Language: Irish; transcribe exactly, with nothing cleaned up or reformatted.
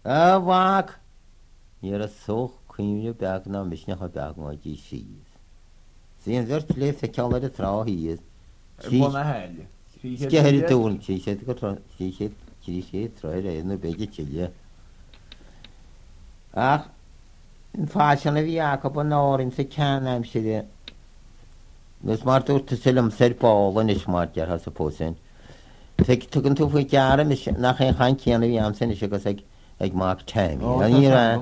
A bhac ar a soch cuiimne beag ná misne chu beag máidí síos. Síon bhirt lé a ceala a tráthíos. Buna heile. Sceir dún sí sé go sí sé tí sé troir é nó beidir tiile. Ach in fáisina bhí acha an áirn sa ceannim siide. Nus mar dúirta silam serbálan is mar dear has a pósin. Fe tugann tú faoi deara nach é chain ceanna bhí am sin is agus ag ag máach taimí.